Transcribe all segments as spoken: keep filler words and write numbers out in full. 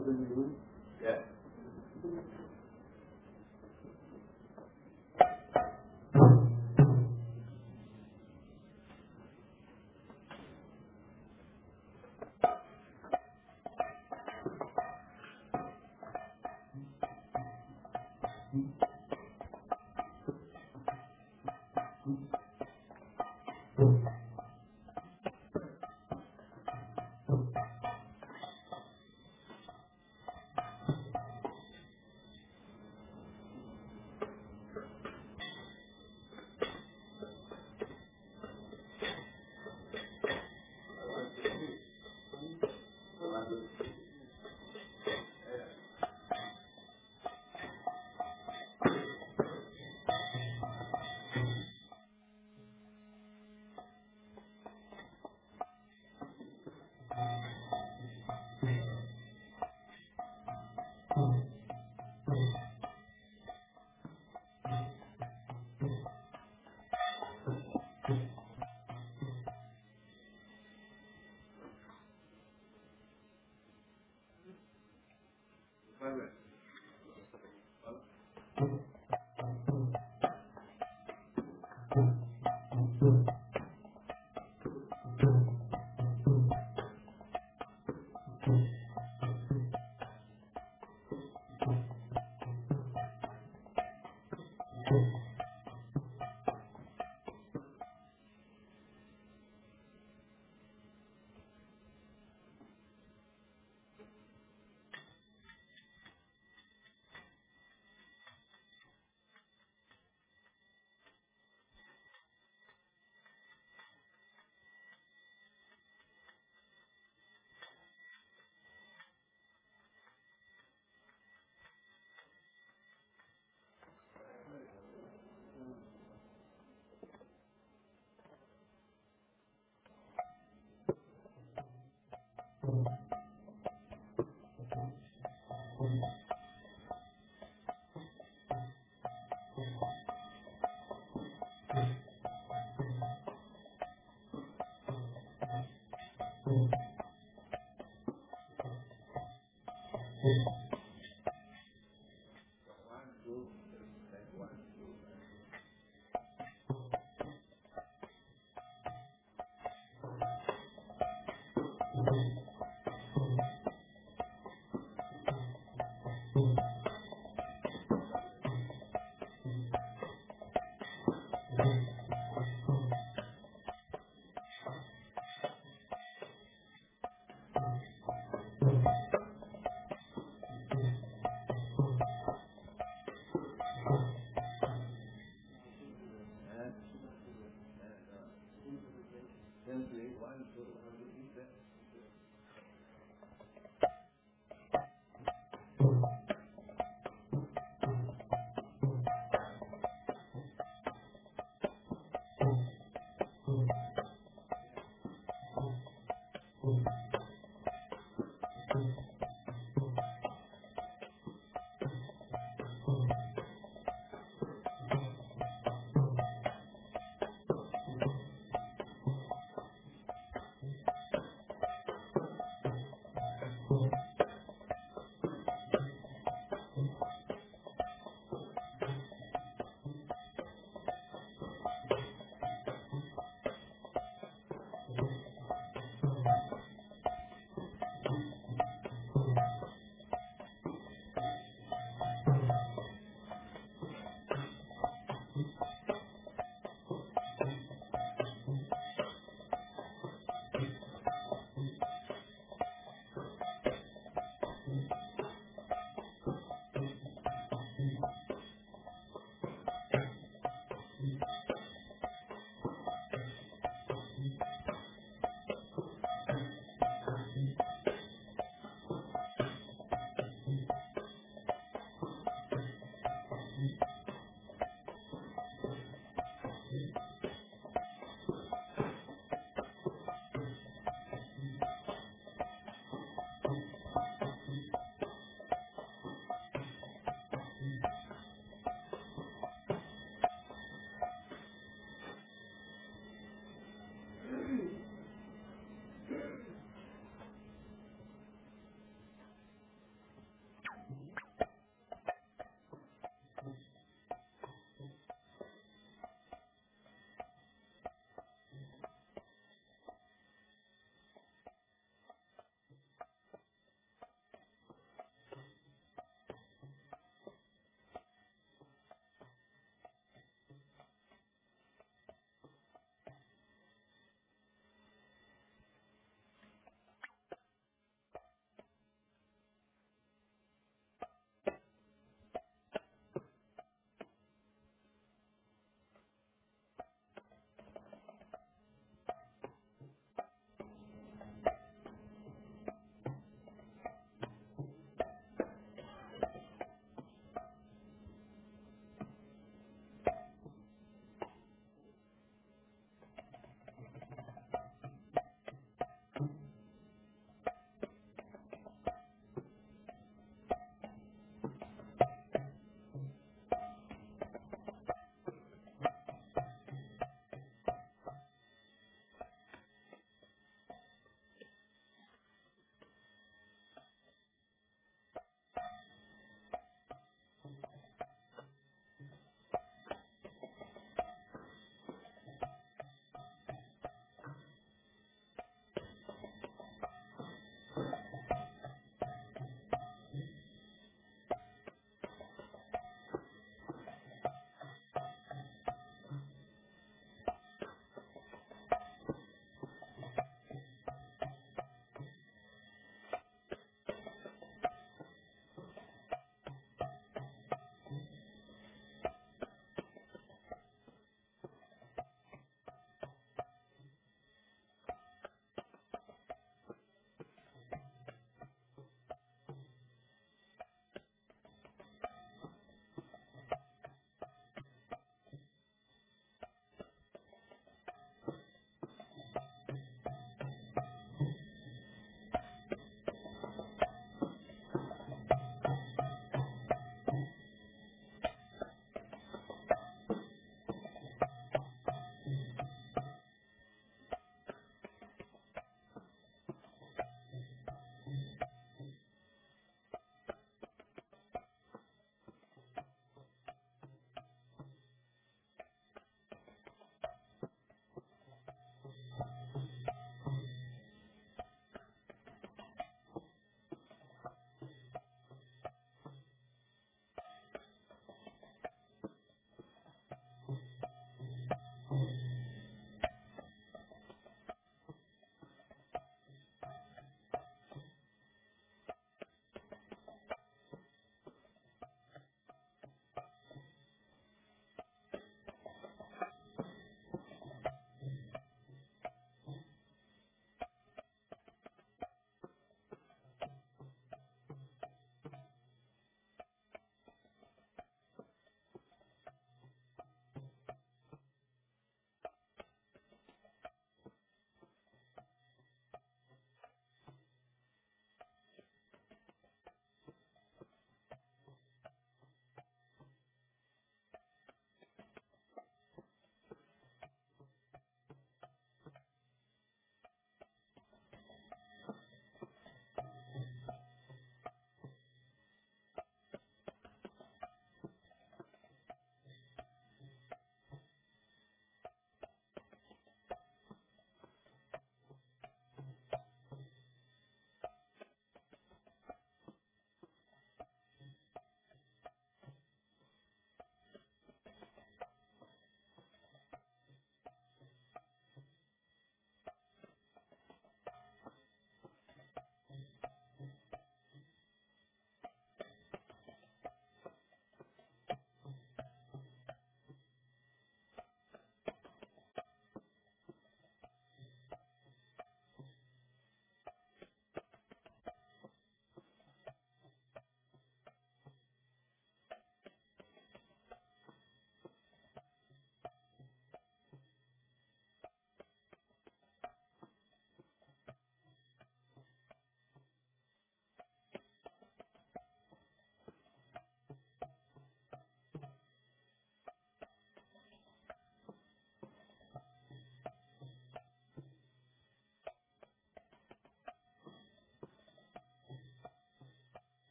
of the news. Yes.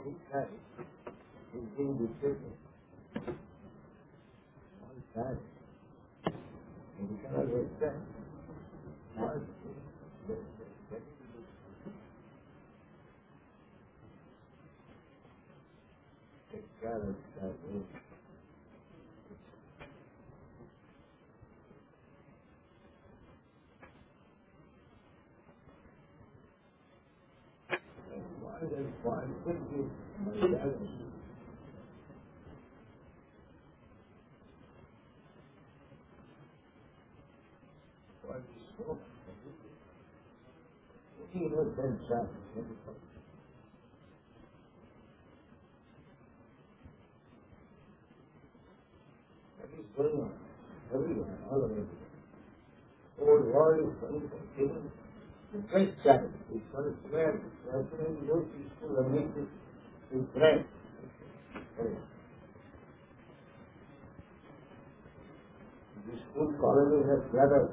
His life is being dictated on that. And he cannot accept all the take care of that. Why does why should be challenge? Why is so? He knows then challenge. That is going on everywhere, all over. The whole world is going to continue. The first challenge is going to swear. As soon as you go to school and make it his friend. The school colony has brothers.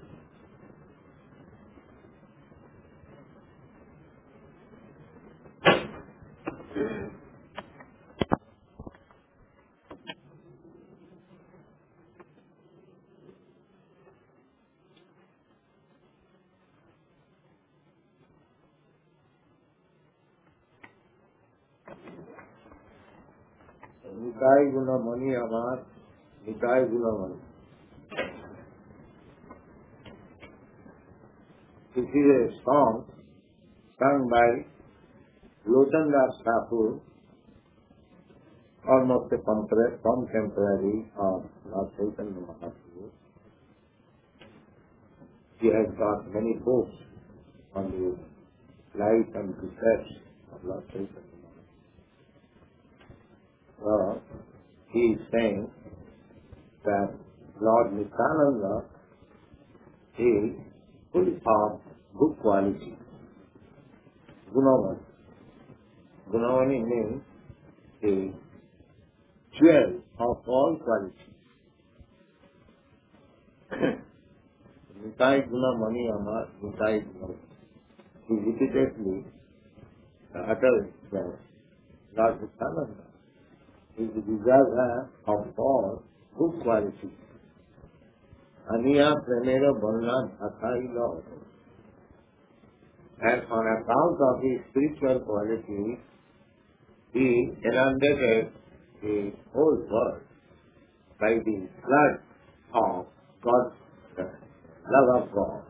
Nitai Guna Mani Amar, Nitai Guna Mani. This is a song sung by Lotan Das Thakur, almost a contemporary of Lord Chaitanya Mahaprabhu. He has got many books on the life and precepts of Lord Chaitanya Mahaprabhu. So, he is saying that Lord Nityananda is full of good qualities. Gunavani. Gunavani means a jewel of all qualities. Nitai Gunamani Amar, Nitai Gunamani. He repeatedly uttered that Lord Nityananda is the desire of all good qualities. Aniya Pranera Bonna Bhatai Lord. And on account of his spiritual qualities, he inundated the whole world by the flood of God's uh, love of God.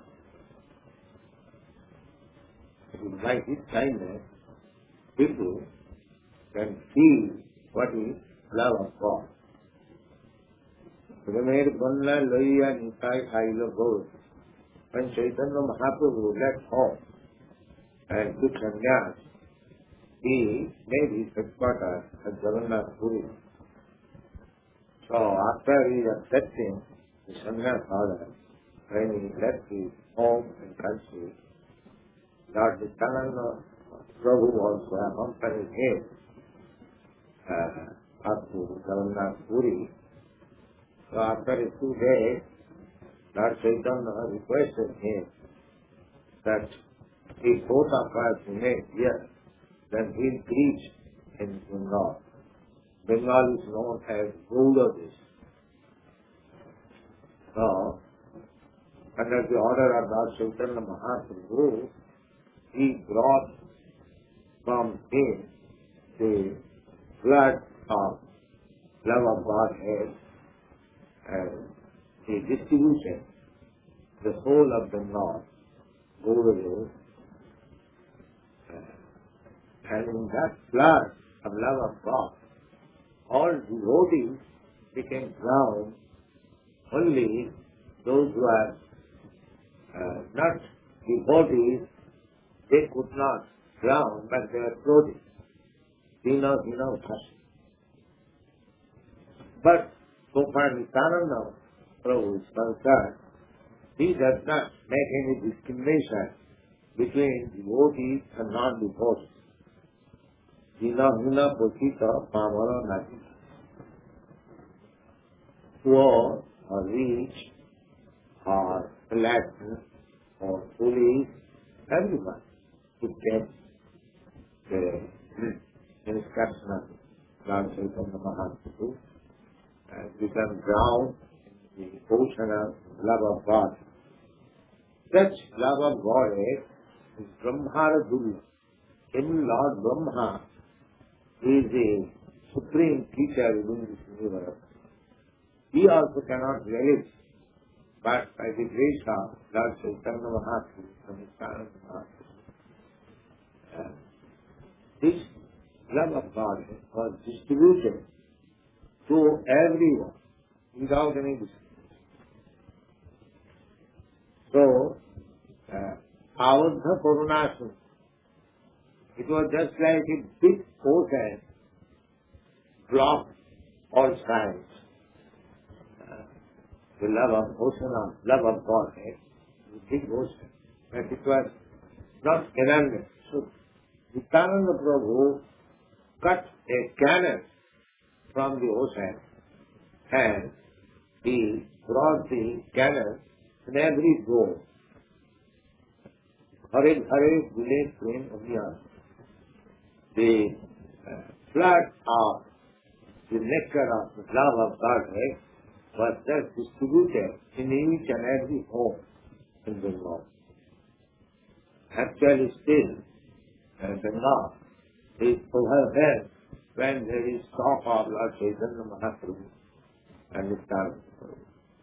By his kindness, people can feel what is love of God. Ramer Banna Loya Nitai Haila Ghosh. When Chaitanya Mahaprabhu left home and took sannyas, he made his headquarters at Jagannath Puri. So after he accepting the sannyas order, when he left his home and country, Lord Nityananda Prabhu also accompanied him uh, up to Jagannath Puri. So after a few days, Lord Chaitanya requested him that if both of us remain here, then he'll preach in Bengal. Bengal is known as Gaudadesh. So, under the order of Lord Chaitanya Mahaprabhu, he brought from him the flood of love of Godhead and the distribution, the whole of Bengal, Gaudadesh. And in that flood of love of God, all devotees became drowned. Only those who are uh, not devotees, they could not drown, but they were floating. Dina, Dina, Uthas. But so far Nityananda Prabhu is concerned, he does not make any discrimination between devotees and non-devotees. Hina hina posita pamara nati. Poor or rich or enlightened or foolish, everyone who can uh, instruction of Lord Chaitanya Mahaprabhu, and become drowned in the ocean of love of God. Such love of God is Brahmara Guru. In Lord Brahma is a supreme teacher within this universe. He also cannot relish, but by the grace of Lord Chaitanya Mahaprabhu and Nityananda Mahaprabhu, uh, this love of God was distributed to everyone without any discrimination. So, uh, Avadha Karunasam, it was just like a big ocean blocked all sides. Uh, the love of ocean of love of God, eh? The big ocean, but it was not inanimate. So, Nityananda Prabhu cut a cannon from the ocean and he brought the cannon in every door. Hare Hare Gule Prem Abhiyan. The uh, flood of the nectar of the love of Godhead was just distributed in each and every home in the world. Actually still, uh, the law is overwhelmed when there is talk of Lord Chaitanya Mahaprabhu and his Nityananda Prabhu.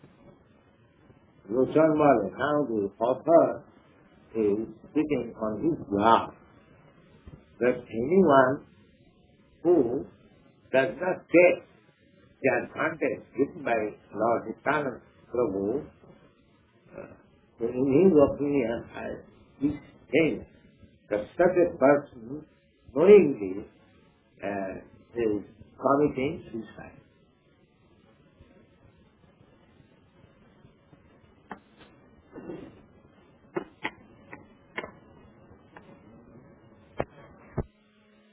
Lochanmala, now the author is sitting on his behalf that anyone who does not take the advantage given by Lord Nityananda Prabhu, uh, in his opinion, he thinks that such a person knowingly uh, is committing suicide.